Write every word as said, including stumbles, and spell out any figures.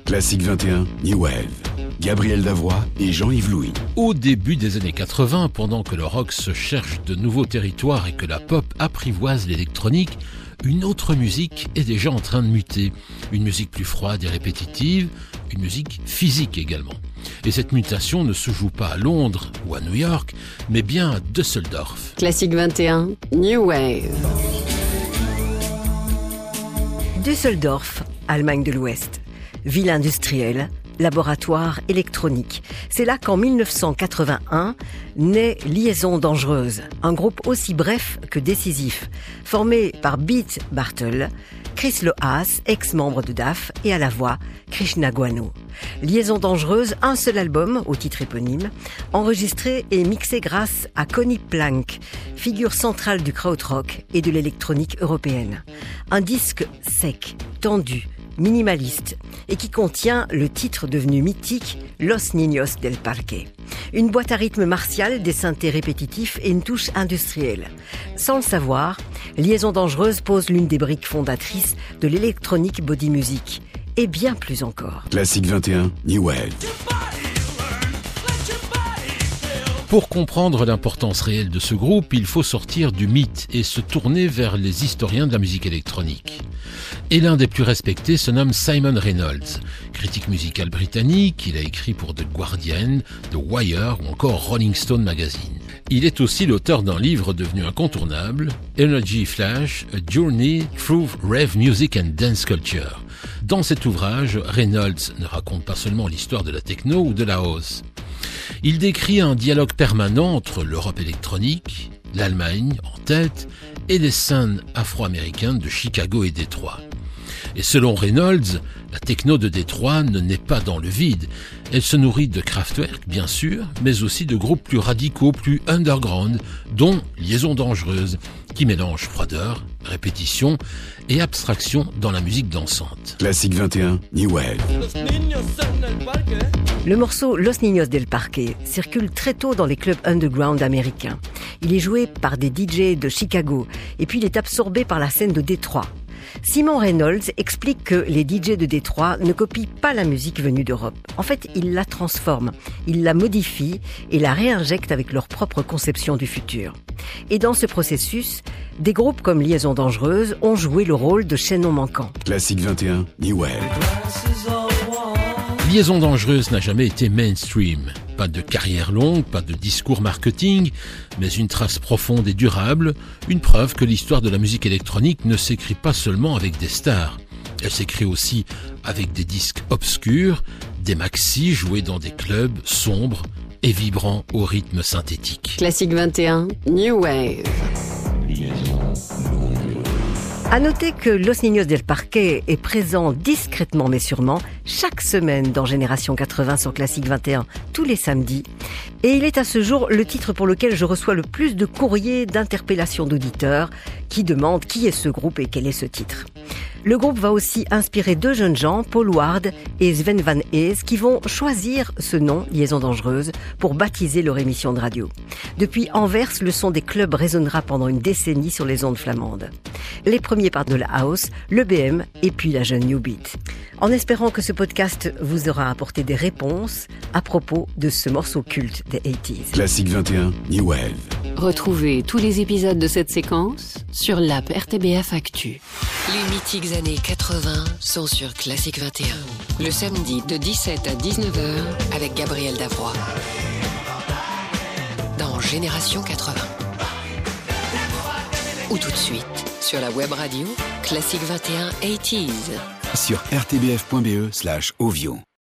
Classique vingt et un, New Wave. Gabriel Davoie et Jean-Yves Louis. Au début des années quatre-vingts, pendant que le rock se cherche de nouveaux territoires et que la pop apprivoise l'électronique, une autre musique est déjà en train de muter. Une musique plus froide et répétitive, une musique physique également. Et cette mutation ne se joue pas à Londres ou à New York, mais bien à Düsseldorf. Classique vingt et un, New Wave. Düsseldorf, Allemagne de l'Ouest. Ville industrielle, laboratoire électronique. C'est là qu'en mille neuf cent quatre-vingt-un naît Liaison Dangereuse, un groupe aussi bref que décisif, formé par Beat Bartel, Chris Lohaas, ex-membre de D A F, et à la voix, Krishna Guano. Liaison Dangereuse, un seul album, au titre éponyme, enregistré et mixé grâce à Conny Plank, figure centrale du krautrock et de l'électronique européenne. Un disque sec, tendu, minimaliste, et qui contient le titre devenu mythique Los Niños del Parque. Une boîte à rythme martial, des synthés répétitifs et une touche industrielle. Sans le savoir, Liaison Dangereuse pose l'une des briques fondatrices de l'électronique body music, et bien plus encore. Classique vingt et un, New Wave. Pour comprendre l'importance réelle de ce groupe, il faut sortir du mythe et se tourner vers les historiens de la musique électronique. Et l'un des plus respectés se nomme Simon Reynolds, critique musical britannique. Il a écrit pour The Guardian, The Wire ou encore Rolling Stone Magazine. Il est aussi l'auteur d'un livre devenu incontournable, Energy Flash, A Journey Through Rave Music and Dance Culture. Dans cet ouvrage, Reynolds ne raconte pas seulement l'histoire de la techno ou de la house. Il décrit un dialogue permanent entre l'Europe électronique, l'Allemagne en tête, et les scènes afro-américaines de Chicago et Détroit. Et selon Reynolds, la techno de Détroit ne naît pas dans le vide. Elle se nourrit de Kraftwerk, bien sûr, mais aussi de groupes plus radicaux, plus underground, dont Liaison Dangereuse, qui mélange froideur, répétition et abstraction dans la musique dansante. Classique vingt et un, New Wave. Le morceau Los Niños del Parque circule très tôt dans les clubs underground américains. Il est joué par des D J de Chicago et puis il est absorbé par la scène de Détroit. Simon Reynolds explique que les D J de Détroit ne copient pas la musique venue d'Europe. En fait, ils la transforment, ils la modifient et la réinjectent avec leur propre conception du futur. Et dans ce processus, des groupes comme Liaison Dangereuse ont joué le rôle de chaînon manquant. Classique vingt et un, New Wave. Liaison Dangereuse n'a jamais été mainstream. Pas de carrière longue, pas de discours marketing, mais une trace profonde et durable, une preuve que l'histoire de la musique électronique ne s'écrit pas seulement avec des stars. Elle s'écrit aussi avec des disques obscurs, des maxis joués dans des clubs sombres et vibrants au rythme synthétique. Classique vingt et un, New Wave. À noter que Los Niños del Parque est présent discrètement mais sûrement chaque semaine dans Génération quatre-vingts sur Classique vingt et un, tous les samedis. Et il est à ce jour le titre pour lequel je reçois le plus de courriers d'interpellation d'auditeurs qui demandent qui est ce groupe et quel est ce titre. Le groupe va aussi inspirer deux jeunes gens, Paul Ward et Sven Van Hees, qui vont choisir ce nom, Liaison Dangereuse, pour baptiser leur émission de radio. Depuis Anvers, le son des clubs résonnera pendant une décennie sur les ondes flamandes. Les premiers partent de la house, le B M et puis la jeune New Beat. En espérant que ce podcast vous aura apporté des réponses à propos de ce morceau culte des quatre-vingt-dix. Classique vingt et un, New Wave. Retrouvez tous les épisodes de cette séquence sur l'app R T B F Actu. Les mythiques années quatre-vingts sont sur Classique vingt et un. Le samedi de dix-sept à dix-neuf heures avec Gabriel Davoie. Dans Génération quatre-vingts. Ou tout de suite sur la web radio Classique vingt et un quatre-vingt-dix. Sur r t b f point b e slash ovio.